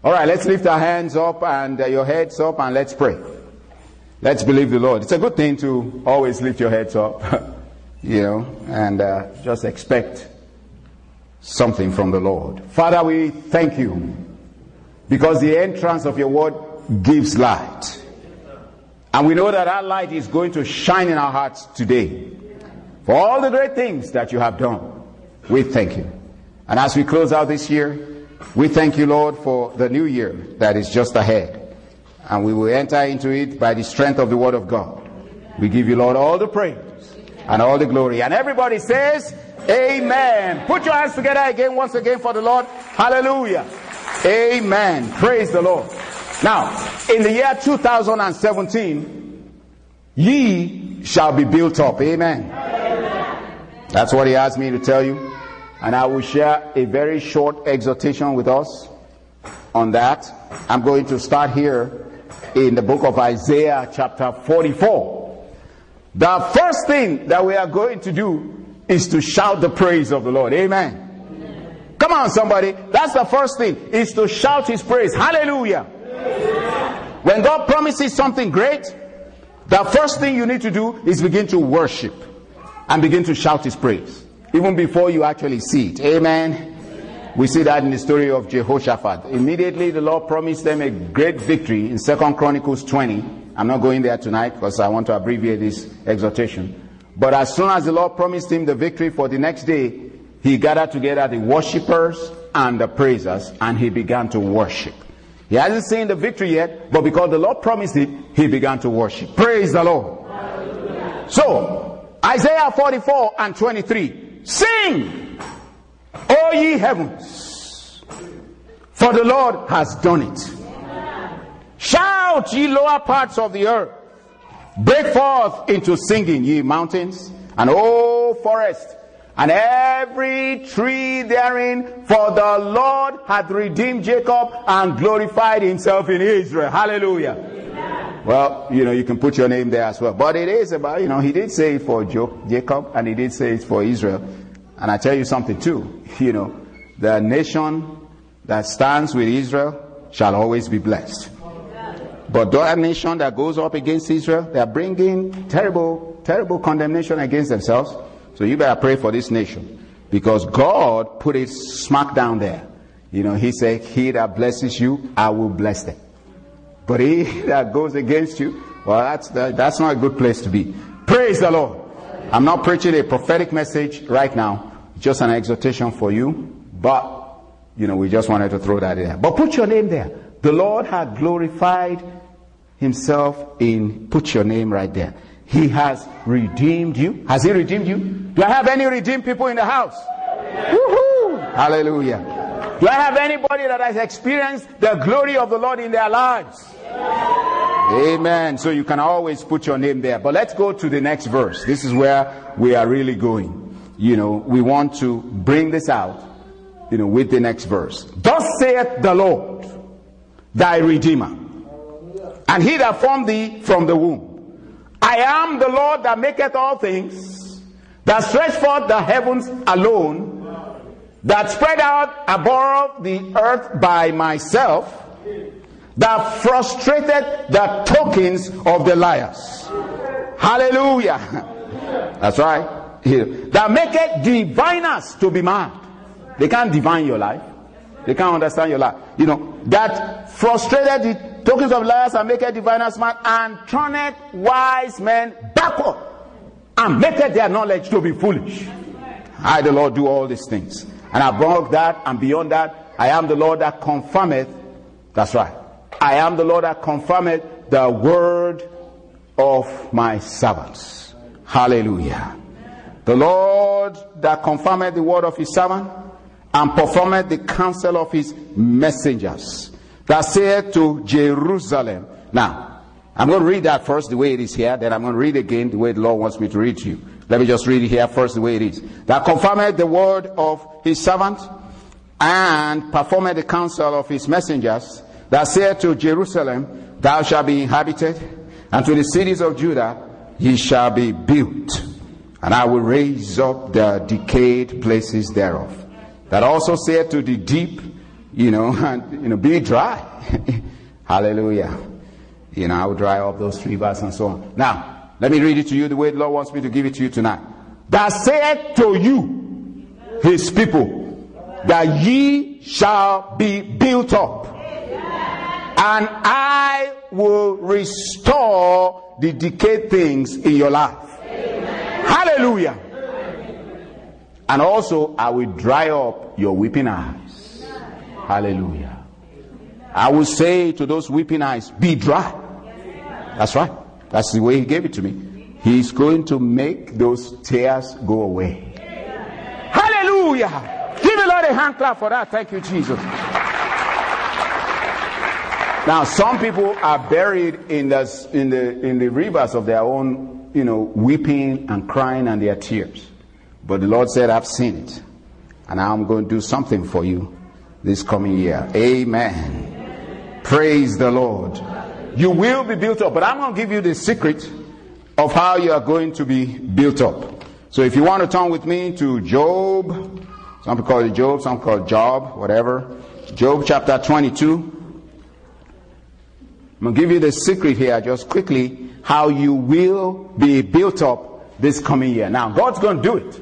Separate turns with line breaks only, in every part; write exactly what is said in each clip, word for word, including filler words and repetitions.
All right, let's lift our hands up and uh, your heads up and let's pray. Let's believe the Lord. It's a good thing to always lift your heads up, you know, and uh, just expect something from the Lord. Father, we thank you because the entrance of your word gives light. And we know that that light is going to shine in our hearts today. For all the great things that you have done, we thank you. And as we close out this year, we thank you, Lord, for the new year that is just ahead. And we will enter into it by the strength of the word of God. We give you, Lord, all the praise and all the glory. And everybody says, amen. Put your hands together again, once again for the Lord. Hallelujah. Amen. Praise the Lord. Now, in the year two thousand seventeen, ye shall be built up. Amen. That's what he asked me to tell you. And I will share a very short exhortation with us on that. I'm going to start here in the book of Isaiah chapter forty-four. The first thing that we are going to do is to shout the praise of the Lord. Amen. Amen. Come on, somebody. That's the first thing, is to shout his praise. Hallelujah. Amen. When God promises something great, the first thing you need to do is begin to worship and begin to shout his praise, even before you actually see it. Amen. Amen. We see that in the story of Jehoshaphat. Immediately the Lord promised them a great victory in Second Chronicles twenty. I'm not going there tonight because I want to abbreviate this exhortation. But as soon as the Lord promised him the victory for the next day, he gathered together the worshippers and the praisers, and he began to worship. He hasn't seen the victory yet, but because the Lord promised it, he began to worship. Praise the Lord. Hallelujah. So, Isaiah forty-four and twenty-three. Sing, O ye heavens, for the Lord has done it. Shout, ye lower parts of the earth. Break forth into singing, ye mountains, and O forest, and every tree therein, for the Lord hath redeemed Jacob and glorified himself in Israel. Hallelujah. Amen. Well, you know, you can put your name there as well. But it is about, you know, he did say it for Jacob, and he did say it for Israel. And I tell you something too, you know, the nation that stands with Israel shall always be blessed. But that nation that goes up against Israel, they are bringing terrible, terrible condemnation against themselves. So you better pray for this nation, because God put it smack down there. You know, he said, he that blesses you, I will bless them. But he that goes against you, well, that's the, that's not a good place to be. Praise the Lord. I'm not preaching a prophetic message right now, just an exhortation for you. But, you know, we just wanted to throw that in there. But put your name there. The Lord had glorified himself in, put your name right there. He has redeemed you. Has he redeemed you? Do I have any redeemed people in the house? Yeah. Woohoo! Hallelujah. Do I have anybody that has experienced the glory of the Lord in their lives? Yeah. Amen. So you can always put your name there. But let's go to the next verse. This is where we are really going. You know, we want to bring this out, you know, with the next verse. Thus saith the Lord, thy Redeemer, and he that formed thee from the womb. I am the Lord that maketh all things, that stretched forth the heavens alone, that spread out above the earth by myself, that frustrated the tokens of the liars. Hallelujah. That's right. That maketh diviners to be mad. They can't divine your life. They can't understand your life. You know, that frustrated the tokens of liars and maketh diviners mad, and turneth wise men backward, and maketh their knowledge to be foolish. I, the Lord, do all these things. And above that and beyond that, I am the Lord that confirmeth. That's right. I am the Lord that confirmeth the word of my servants. Hallelujah. The Lord that confirmeth the word of his servant, and performeth the counsel of his messengers, that saith to Jerusalem. Now, I'm going to read that first the way it is here, then I'm going to read again the way the Lord wants me to read to you. Let me just read it here first the way it is. That confirmeth the word of his servant, and performeth the counsel of his messengers, that saith to Jerusalem, thou shalt be inhabited, and to the cities of Judah ye shall be built, and I will raise up the decayed places thereof. That also saith to the deep, you know, and, you know, be dry. Hallelujah. You know, I will dry up those rivers and so on. Now, let me read it to you the way the Lord wants me to give it to you tonight. That saith to you, his people, that ye shall be built up, and I will restore the decayed things in your life. Hallelujah. And also, I will dry up your weeping eyes. Hallelujah. I will say to those weeping eyes, be dry. That's right. That's the way he gave it to me. He's going to make those tears go away. Hallelujah. Give the Lord a hand clap for that. Thank you, Jesus. Now, some people are buried in the, in the, in the rivers of their own, you know, weeping and crying and their tears. But the Lord said, I've seen it. And I'm going to do something for you this coming year. Amen. Praise the Lord. You will be built up. But I'm going to give you the secret of how you are going to be built up. So if you want to turn with me to Job, some people call it Job, some call it Job, whatever. Job chapter twenty-two. I'm going to give you the secret here just quickly how you will be built up this coming year. Now, God's going to do it.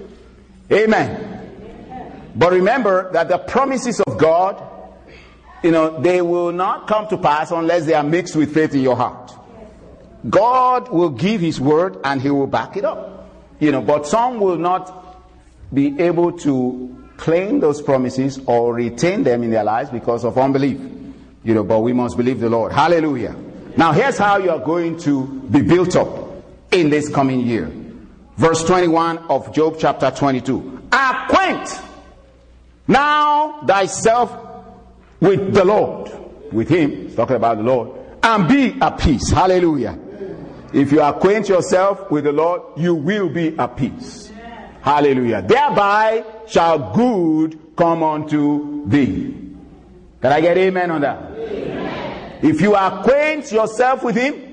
Amen. But remember that the promises of God, you know, they will not come to pass unless they are mixed with faith in your heart. God will give his word and he will back it up. You know, but some will not be able to claim those promises or retain them in their lives because of unbelief. You know, but we must believe the Lord. Hallelujah. Now here's how you are going to be built up in this coming year. Verse twenty-one of Job chapter twenty-two. Acquaint now thyself with the Lord. With him, he's talking about the Lord. And be at peace. Hallelujah. If you acquaint yourself with the Lord, you will be at peace. Hallelujah. Thereby shall good come unto thee. Can I get amen on that? Amen. If you acquaint yourself with him,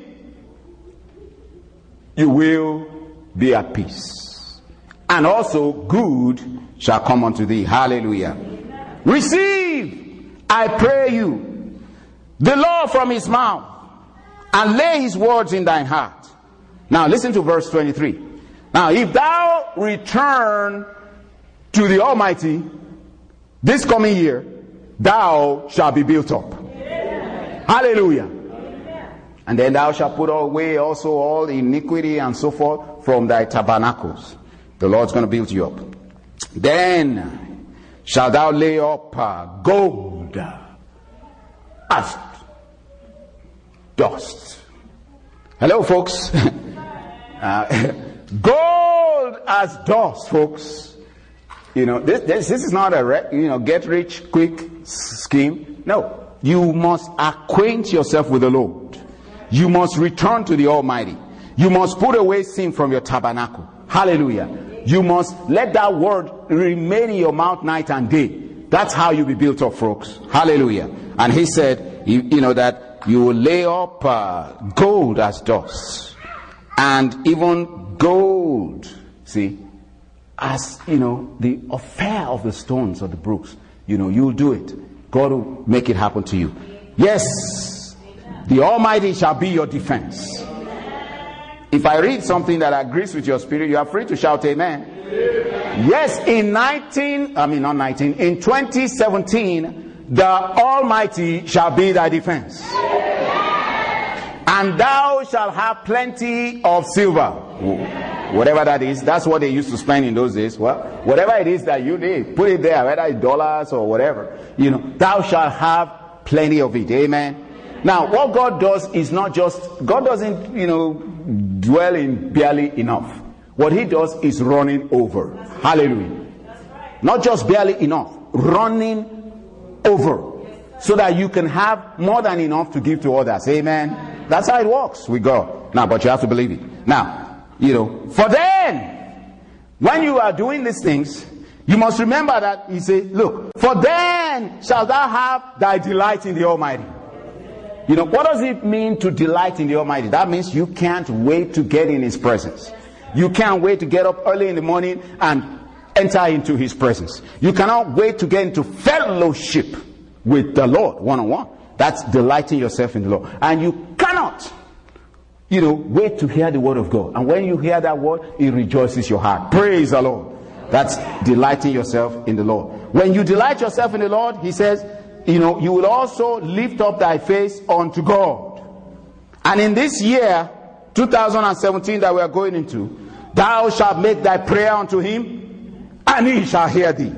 you will be at peace. And also good shall come unto thee. Hallelujah. Amen. Receive, I pray you, the law from his mouth, and lay his words in thine heart. Now listen to verse twenty-three. Now if thou return to the Almighty this coming year, thou shalt be built up. Amen. Hallelujah. Amen. And then thou shalt put away also all iniquity and so forth from thy tabernacles. The Lord's going to build you up. Then shalt thou lay up uh, gold as dust. Hello, folks. uh, gold as dust, folks. You know, this, this, this is not a re, you know get rich quick scheme. No, you must acquaint yourself with the Lord. You must return to the Almighty. You must put away sin from your tabernacle. Hallelujah. You must let that word remain in your mouth night and day. That's how you be built up, folks. Hallelujah. And he said, you, you know, that you will lay up uh, gold as dust. And even gold, see, as, you know, the affair of the stones or the brooks, you know, you'll do it. God will make it happen to you. Yes, the Almighty shall be your defense. If I read something that agrees with your spirit, you are free to shout amen. Amen. Yes, in nineteen, I mean not nineteen, in twenty seventeen, the Almighty shall be thy defense. Amen. And thou shalt have plenty of silver. Whatever that is, that's what they used to spend in those days. Well, whatever it is that you need, put it there, whether it's dollars or whatever. You know, thou shalt have plenty of it. Amen. Now, what God does is not just, God doesn't, you know, dwell in barely enough. What he does is running over. Hallelujah. Not just barely enough, running over. So that you can have more than enough to give to others. Amen. That's how it works with God. Now, but you have to believe it. Now, you know, for then, when you are doing these things, you must remember that he said, look, for then shalt thou have thy delight in the Almighty. You know, what does it mean to delight in the Almighty? That means you can't wait to get in his presence. You can't wait to get up early in the morning and enter into his presence. You cannot wait to get into fellowship with the Lord one-on-one. That's delighting yourself in the Lord. And you cannot, you know, wait to hear the word of God. And when you hear that word, it rejoices your heart. Praise the Lord. That's delighting yourself in the Lord. When you delight yourself in the Lord, he says, you know, you will also lift up thy face unto God. And in this year, two thousand seventeen that we are going into, thou shalt make thy prayer unto him, and he shall hear thee.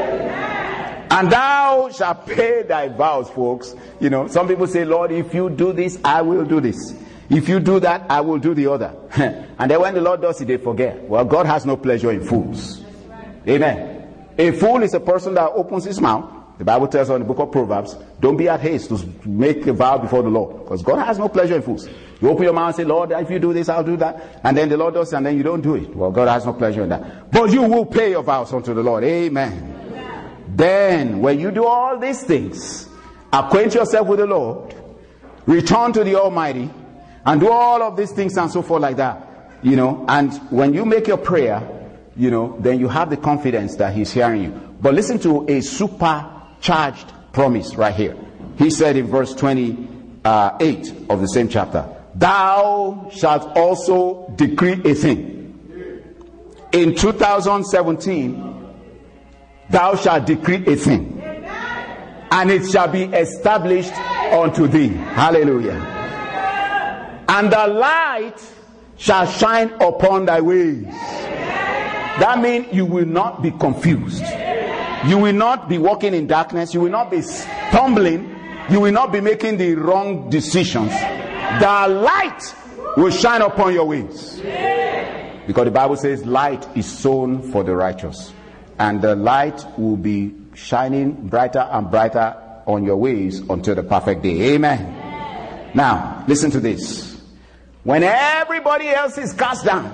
And thou shalt pay thy vows, folks. You know, some people say, Lord, if you do this, I will do this. If you do that, I will do the other. And then when the Lord does it, they forget. Well, God has no pleasure in fools. Amen. A fool is a person that opens his mouth. The Bible tells us in the book of Proverbs, don't be at haste to make a vow before the Lord. Because God has no pleasure in fools. You open your mouth and say, Lord, if you do this, I'll do that. And then the Lord does it, and then you don't do it. Well, God has no pleasure in that. But you will pay your vows unto the Lord. Amen. Then, when you do all these things, acquaint yourself with the Lord, return to the Almighty, and do all of these things and so forth like that, you know, and when you make your prayer, you know, then you have the confidence that he's hearing you. But listen to a supercharged promise right here. He said in verse twenty-eight of the same chapter, thou shalt also decree a thing. In two thousand seventeen, thou shalt decree a thing, and it shall be established unto thee. Hallelujah. And the light shall shine upon thy ways. That means you will not be confused. You will not be walking in darkness. You will not be stumbling. You will not be making the wrong decisions. The light will shine upon your ways. Because the Bible says light is sown for the righteous. And the light will be shining brighter and brighter on your ways until the perfect day. Amen. Now, listen to this. When everybody else is cast down,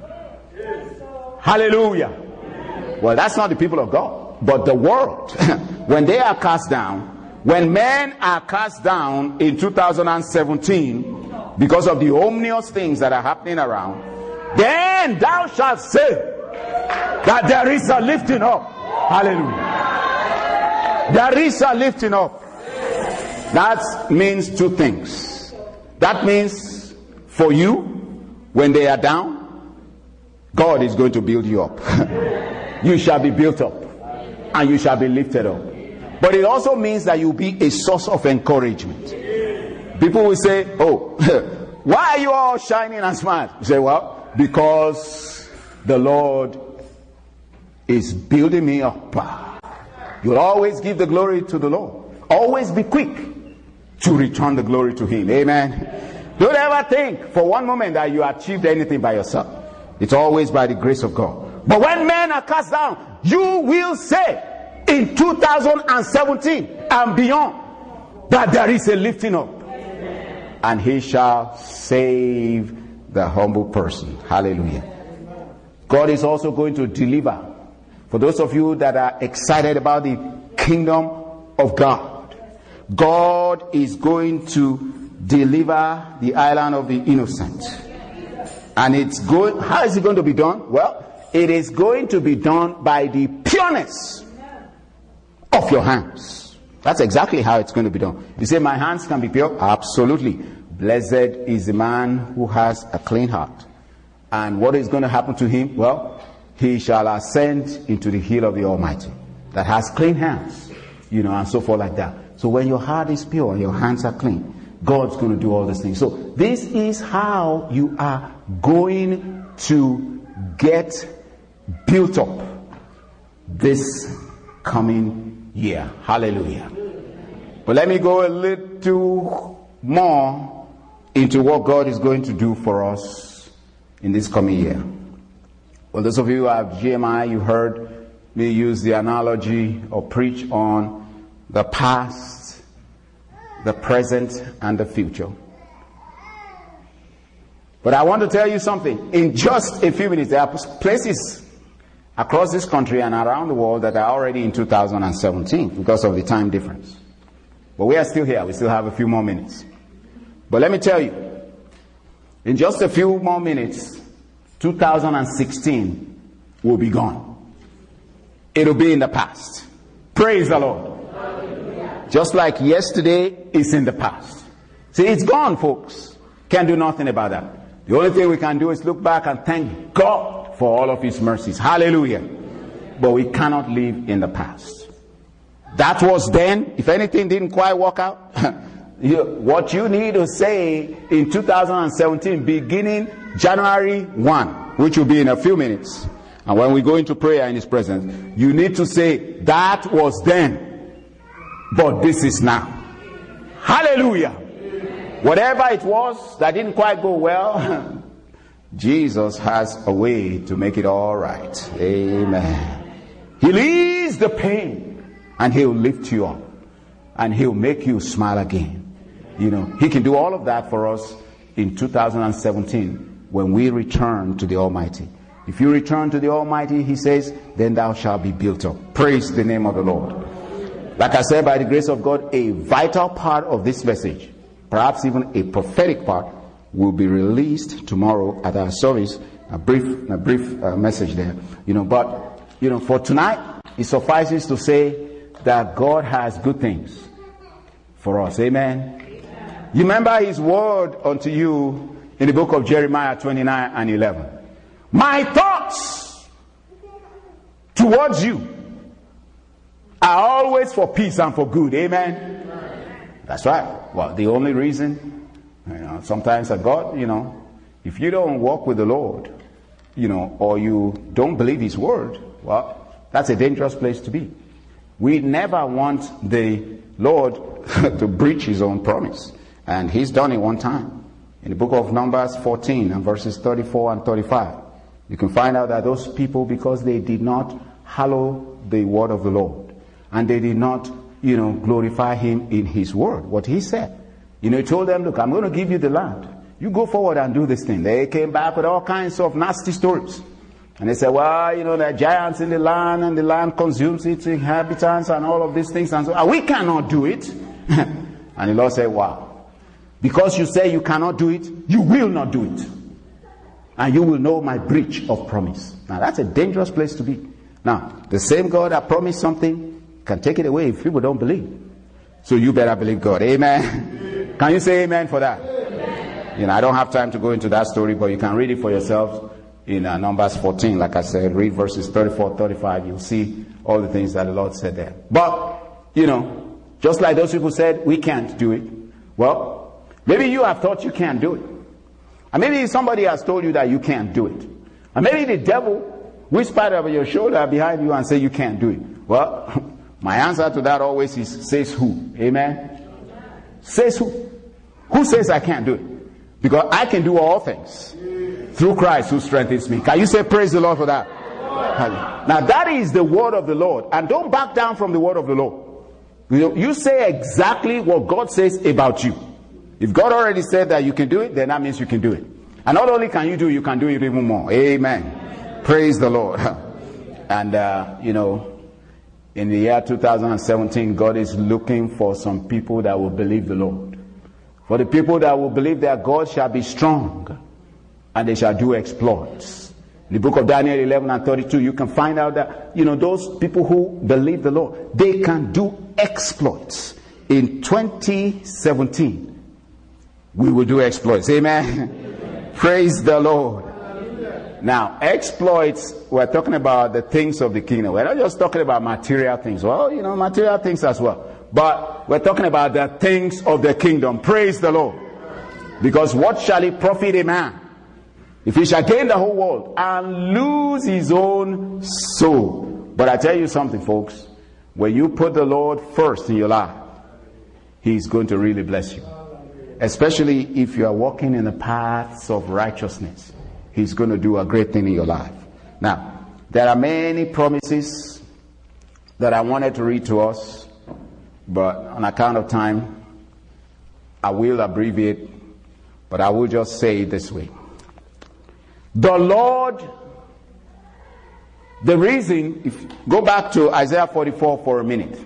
hallelujah. Well, that's not the people of God, but the world. When they are cast down, when men are cast down in two thousand seventeen because of the ominous things that are happening around, then thou shalt say that there is a lifting up. Hallelujah. There is a lifting up. That means two things. That means for you, when they are down, God is going to build you up. You shall be built up, and you shall be lifted up. But it also means that you'll be a source of encouragement. People will say, oh, why are you all shining and smiling? You say, well, because the Lord is building me up. You'll always give the glory to the Lord. Always be quick to return the glory to him. Amen. Don't ever think for one moment that you achieved anything by yourself. It's always by the grace of God. But when men are cast down, you will say in two thousand seventeen and beyond that there is a lifting up. And he shall save the humble person. Hallelujah. God is also going to deliver. For those of you that are excited about the kingdom of God, God is going to deliver the island of the innocent. And it's going, how is it going to be done? Well, it is going to be done by the pureness of your hands. That's exactly how it's going to be done. You say, my hands can be pure? Absolutely. Blessed is the man who has a clean heart. And what is going to happen to him? Well, he shall ascend into the hill of the Almighty that has clean hands, you know, and so forth like that. So when your heart is pure and your hands are clean, God's going to do all these things. So this is how you are going to get built up this coming year. Hallelujah. But let me go a little more into what God is going to do for us in this coming year. Well, those of you who have G M I, you heard me use the analogy or preach on the past, the present, and the future. But I want to tell you something. In just a few minutes, there are places across this country and around the world that are already in two thousand seventeen because of the time difference. But we are still here. We still have a few more minutes. But let me tell you, in just a few more minutes, two thousand sixteen will be gone. It'll be in the past. Praise the Lord. Just like yesterday is in the past. See, it's gone, folks. Can't do nothing about that. The only thing we can do is look back and thank God for all of his mercies. Hallelujah. But we cannot live in the past. That was then. If anything didn't quite work out, you, what you need to say in two thousand seventeen, beginning January first, which will be in a few minutes, and when we go into prayer in his presence, you need to say, that was then, but this is now. Hallelujah. Whatever it was that didn't quite go well, Jesus has a way to make it all right. Amen. He'll ease the pain and he'll lift you up and he'll make you smile again. You know, he can do all of that for us in two thousand seventeen when we return to the Almighty. If you return to the Almighty, he says, then thou shalt be built up. Praise the name of the Lord. Like I said, by the grace of God, a vital part of this message, perhaps even a prophetic part, will be released tomorrow at our service. A brief, a brief uh, message there. You know, but you know, for tonight, it suffices to say that God has good things for us. Amen. Amen. You remember his word unto you in the book of Jeremiah twenty-nine and eleven. My thoughts towards you are always for peace and for good. Amen. That's right. Well, the only reason, you know, sometimes at God, you know, if you don't walk with the Lord, you know, or you don't believe his word, well, that's a dangerous place to be. We never want the Lord to breach his own promise. And he's done it one time. In the book of Numbers fourteen and verses thirty-four and thirty-five, you can find out that those people, because they did not hallow the word of the Lord, and they did not, you know, glorify him in his word, what he said. You know, he told them, look, I'm going to give you the land. You go forward and do this thing. They came back with all kinds of nasty stories. And they said, well, you know, there are giants in the land, and the land consumes its inhabitants, and all of these things. And so, and we cannot do it. And the Lord said, wow. Because you say you cannot do it, you will not do it. And you will know my breach of promise. Now, that's a dangerous place to be. Now, the same God that promised something can take it away if people don't believe. So you better believe God. Amen. Can you say amen for that? Amen. You know, I don't have time to go into that story, but you can read it for yourselves in uh, Numbers fourteen. Like I said, read verses thirty-four, thirty-five. You'll see all the things that the Lord said there. But, you know, just like those people said, we can't do it. Well, maybe you have thought you can't do it. And maybe somebody has told you that you can't do it. And maybe the devil whispered over your shoulder behind you and said you can't do it. Well, my answer to that always is, says who? Amen? Says who? Who says I can't do it? Because I can do all things through Christ who strengthens me. Can you say praise the Lord for that? Now that is the word of the Lord. And don't back down from the word of the Lord. You, you say exactly what God says about you. If God already said that you can do it, then that means you can do it. And not only can you do it, you can do it even more. Amen. Amen. Praise the Lord. And, uh, you know, in the year two thousand seventeen, God is looking for some people that will believe the Lord. For the people that will believe that God shall be strong and they shall do exploits. In the book of Daniel eleven and thirty-two, you can find out that, you know, those people who believe the Lord, they can do exploits. In twenty seventeen, we will do exploits. Amen. Amen. Praise the Lord. Hallelujah. Now, exploits, we're talking about the things of the kingdom. We're not just talking about material things. Well, you know, material things as well. But we're talking about the things of the kingdom. Praise the Lord. Because what shall it profit a man if he shall gain the whole world and lose his own soul? But I tell you something, folks. When you put the Lord first in your life, he's going to really bless you. Especially if you are walking in the paths of righteousness. He's going to do a great thing in your life. Now, there are many promises that I wanted to read to us, but on account of time, I will abbreviate, but I will just say it this way. The Lord, the reason, if go back to Isaiah forty-four for a minute.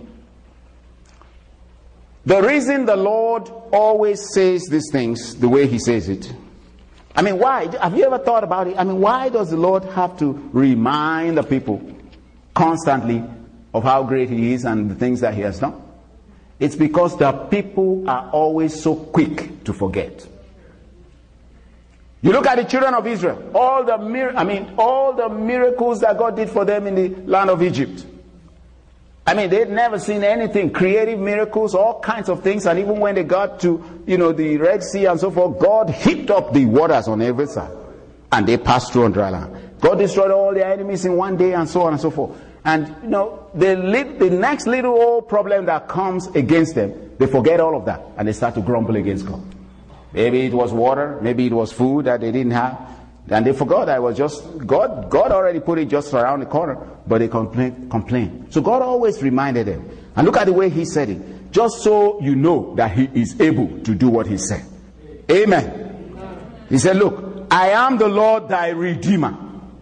The reason the Lord always says these things the way he says it. I mean, why? Have you ever thought about it? I mean, why does the Lord have to remind the people constantly of how great he is and the things that he has done? It's because the people are always so quick to forget. You look at the children of Israel, all the mir- I mean, all the miracles that God did for them in the land of Egypt. I mean, they'd never seen anything, creative miracles, all kinds of things. And even when they got to, you know, the Red Sea and so forth, God heaped up the waters on every side. And they passed through on dry land. God destroyed all their enemies in one day and so on and so forth. And, you know, the, li- the next little old problem that comes against them, they forget all of that. And they start to grumble against God. Maybe it was water, maybe it was food that they didn't have. And they forgot that it was just, God God already put it just around the corner, but they complain, complain. So God always reminded them. And look at the way he said it. Just so you know that he is able to do what he said. Amen. He said, look, I am the Lord thy Redeemer.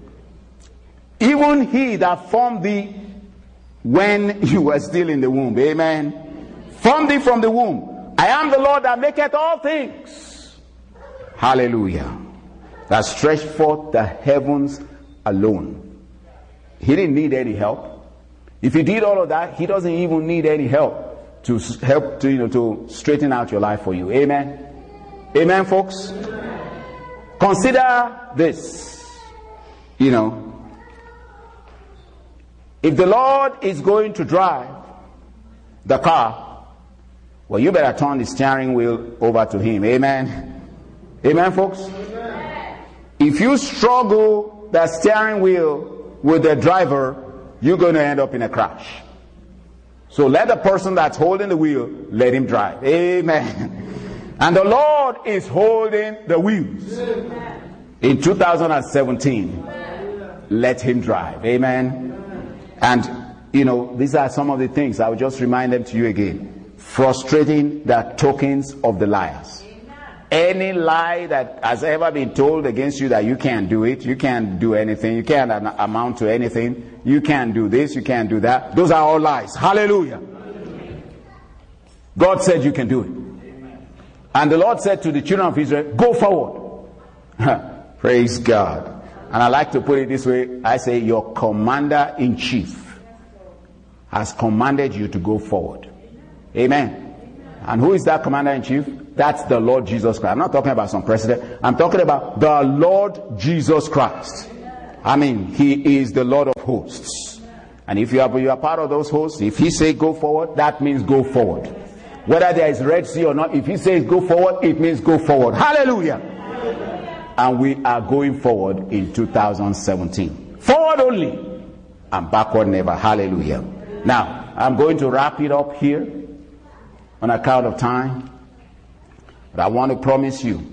Even he that formed thee when you were still in the womb. Amen. Formed thee from the womb. I am the Lord that maketh all things. Hallelujah. That stretched forth the heavens alone. He didn't need any help. If he did all of that, he doesn't even need any help to help to, you know, to straighten out your life for you. Amen. Amen, folks. Amen. Consider this. You know, if the Lord is going to drive the car, well, you better turn the steering wheel over to him. Amen. Amen, folks. Amen. If you struggle the steering wheel with the driver, you're going to end up in a crash. So let the person that's holding the wheel, let him drive. Amen. And the Lord is holding the wheels. Amen. In two thousand seventeen, Amen. Let him drive. Amen. Amen. And, you know, these are some of the things. I will just remind them to you again. Frustrating the tokens of the liars. Amen. Any lie that has ever been told against you that you can't do it, you can't do anything, you can't amount to anything, you can't do this, you can't do that, those are all lies. Hallelujah. Amen. God said you can do it. Amen. And the Lord said to the children of Israel, go forward. Praise God. And I like to put it this way. I say your commander-in-chief has commanded you to go forward. Amen. Amen. And who is that commander-in-chief? That's the Lord Jesus Christ. I'm not talking about some president. I'm talking about the Lord Jesus Christ. I mean, he is the Lord of hosts. And if you are, you are part of those hosts, if he says go forward, that means go forward. Whether there is Red Sea or not, if he says go forward, it means go forward. Hallelujah. And we are going forward in two thousand seventeen. Forward only and backward never. Hallelujah. Now, I'm going to wrap it up here on account of time. But I want to promise you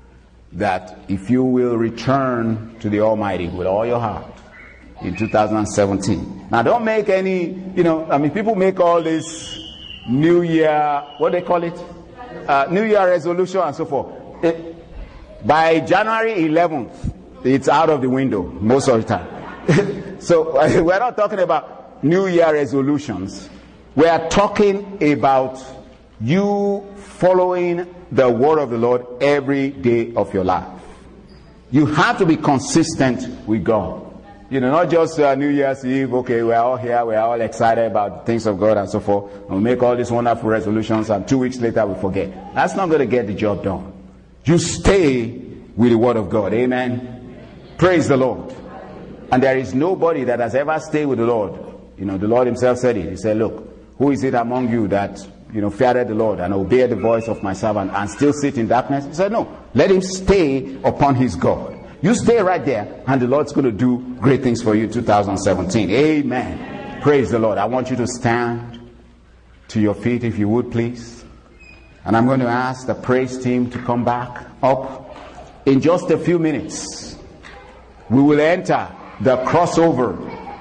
that if you will return to the Almighty with all your heart in two thousand seventeen. Now don't make any, you know, I mean, people make all this New Year, what do they call it? Uh, New Year resolution and so forth. It, by January eleventh, it's out of the window most of the time. So we're not talking about New Year resolutions. We are talking about you following the word of the Lord every day of your life. You have to be consistent with God. You know, not just uh, New Year's Eve, okay, we're all here, we're all excited about things of God and so forth, and we make all these wonderful resolutions, and two weeks later we forget. That's not going to get the job done. You stay with the word of God. Amen. Praise the Lord. And there is nobody that has ever stayed with the Lord. You know, the Lord himself said it. He said, look, who is it among you that, you know, feared the Lord and obeyed the voice of my servant and still sit in darkness? He said, no, let him stay upon his God. You stay right there, and the Lord's going to do great things for you in two thousand seventeen. Amen. Amen. Praise the Lord. I want you to stand to your feet, if you would, please. And I'm going to ask the praise team to come back up. In just a few minutes, we will enter the crossover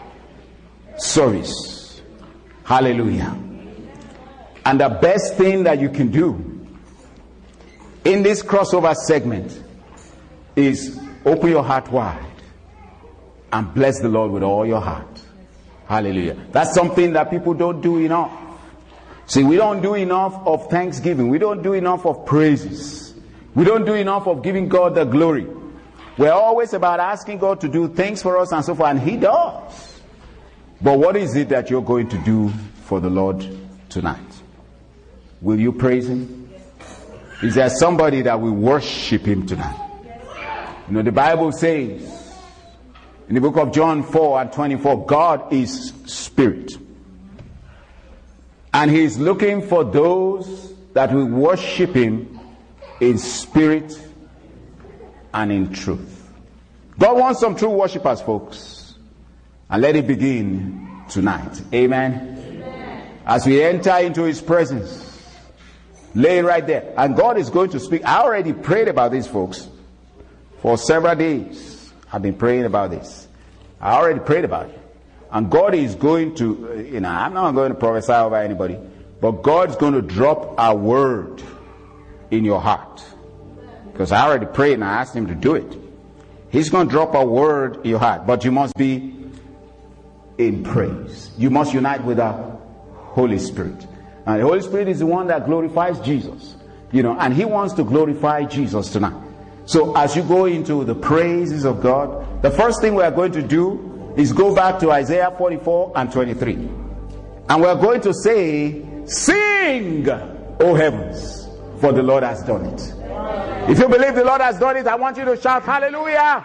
service. Hallelujah. And the best thing that you can do in this crossover segment is open your heart wide and bless the Lord with all your heart. Hallelujah. That's something that people don't do enough. See, we don't do enough of thanksgiving. We don't do enough of praises. We don't do enough of giving God the glory. We're always about asking God to do things for us and so forth, and He does. But what is it that you're going to do for the Lord tonight? Will you praise him? Is there somebody that will worship him tonight? You know, the Bible says in the book of John four and twenty-four, God is spirit. And he is looking for those that will worship him in spirit and in truth. God wants some true worshipers, folks. And let it begin tonight. Amen. Amen. As we enter into his presence, lay right there. And God is going to speak. I already prayed about this, folks. For several days, I've been praying about this. I already prayed about it. And God is going to, you know, I'm not going to prophesy over anybody, but God's going to drop a word in your heart. Because I already prayed and I asked him to do it. He's going to drop a word in your heart, but you must be in praise. You must unite with the Holy Spirit. And the Holy Spirit is the one that glorifies Jesus. You know, and he wants to glorify Jesus tonight. So as you go into the praises of God, the first thing we are going to do is go back to Isaiah forty-four and twenty-three. And we are going to say, sing, O heavens, for the Lord has done it. If you believe the Lord has done it, I want you to shout hallelujah.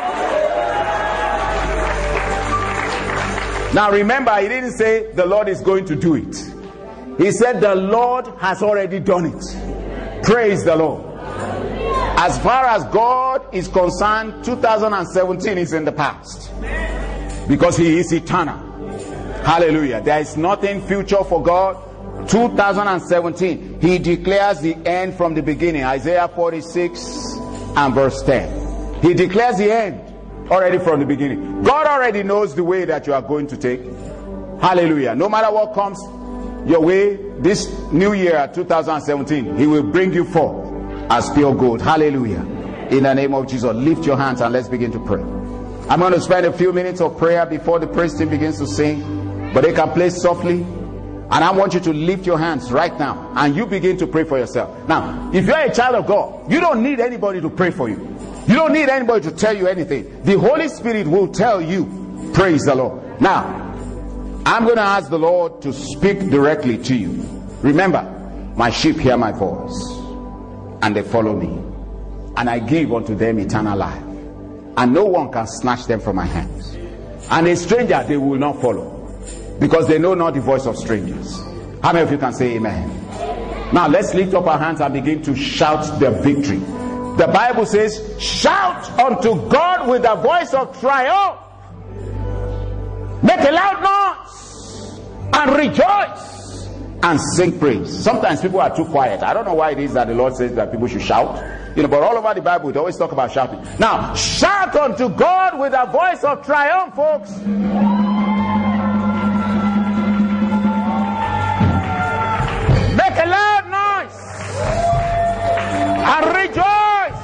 Now remember, he didn't say the Lord is going to do it. He said the Lord has already done it. Praise the Lord. As far as God is concerned, two thousand seventeen is in the past. Because he is eternal. Hallelujah. There is nothing future for God. two thousand seventeen, he declares the end from the beginning. Isaiah forty-six and verse ten. He declares the end already from the beginning. God already knows the way that you are going to take. Hallelujah. No matter what comes your way this new year two thousand seventeen, he will bring you forth as pure gold. Hallelujah. In the name of Jesus, lift your hands and let's begin to pray. I'm going to spend a few minutes of prayer before the praise team begins to sing, but they can play softly. And I want you to lift your hands right now and you begin to pray for yourself. Now, if you're a child of God, you don't need anybody to pray for you. You don't need anybody to tell you anything. The Holy Spirit will tell you. Praise the Lord. Now, I'm going to ask the Lord to speak directly to you. Remember, my sheep hear my voice and they follow me, and I give unto them eternal life, and no one can snatch them from my hands. And a stranger they will not follow, because they know not the voice of strangers. How many of you can say amen? Now let's lift up our hands and begin to shout the victory. The Bible says, shout unto God with a voice of triumph. Make a loud noise and rejoice and sing praise. Sometimes people are too quiet. I don't know why it is that the Lord says that people should shout. You know, but all over the Bible, they always talk about shouting. Now, shout unto God with a voice of triumph, folks. Make a loud noise and rejoice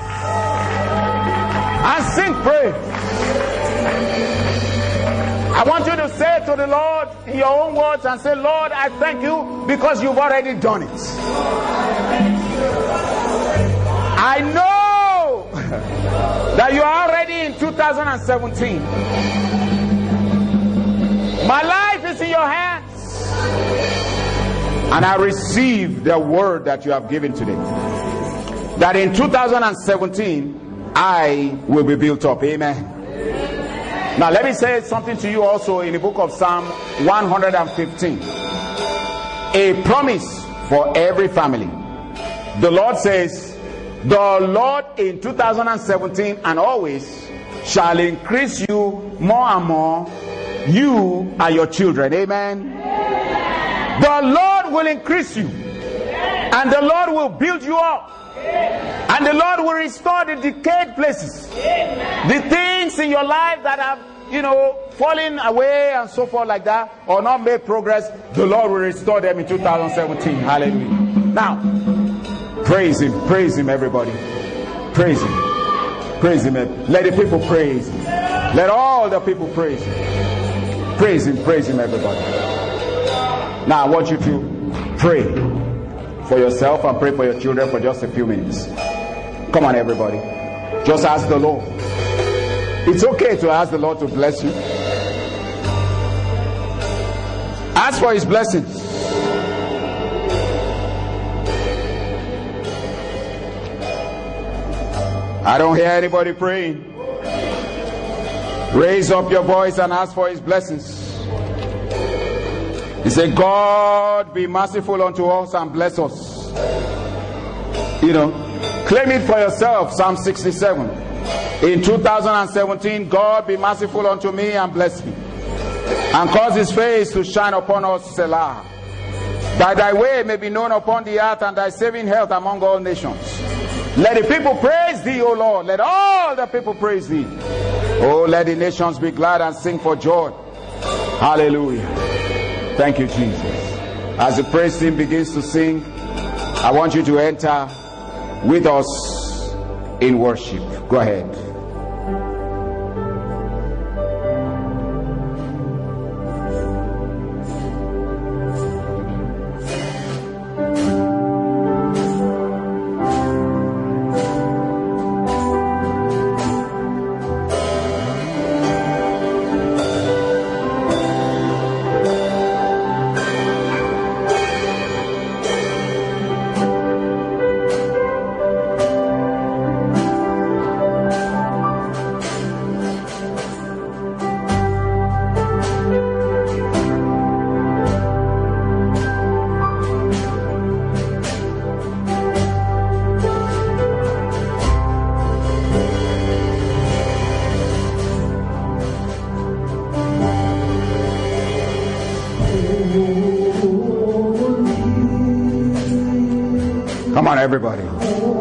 and sing praise. I want you to say to the Lord in your own words and say, Lord, I thank you because you've already done it. I know that you are already in two thousand seventeen. My life is in your hands. And I receive the word that you have given today. That in two thousand seventeen, I will be built up. Amen. Now let me say something to you also in the book of Psalm one hundred fifteen. A promise for every family. The Lord says, the Lord in two thousand seventeen and always shall increase you more and more, you and your children. Amen. The Lord will increase you, and the Lord will build you up, and the Lord will restore the decayed places, the things in your life that have, you know, fallen away and so forth like that, or not made progress. The Lord will restore them in two thousand seventeen. Hallelujah. Now, praise him, praise him, everybody. Praise him, praise him. Let the people praise him. Let all the people praise him. Praise him, praise him, everybody. Now I want you to pray for yourself and pray for your children for just a few minutes. Come on, everybody. Just ask the Lord. It's okay to ask the Lord to bless you. Ask for his blessings. I don't hear anybody praying. Raise up your voice and ask for his blessings. He said, God be merciful unto us and bless us. You know, claim it for yourself. Psalm sixty-seven. In two thousand seventeen, God be merciful unto me and bless me, and cause his face to shine upon us, Selah. That thy way may be known upon the earth, and thy saving health among all nations. Let the people praise thee, O Lord. Let all the people praise thee. Oh, let the nations be glad and sing for joy. Hallelujah. Thank you, Jesus. As the praise team begins to sing, I want you to enter with us in worship. Go ahead. Come on, everybody.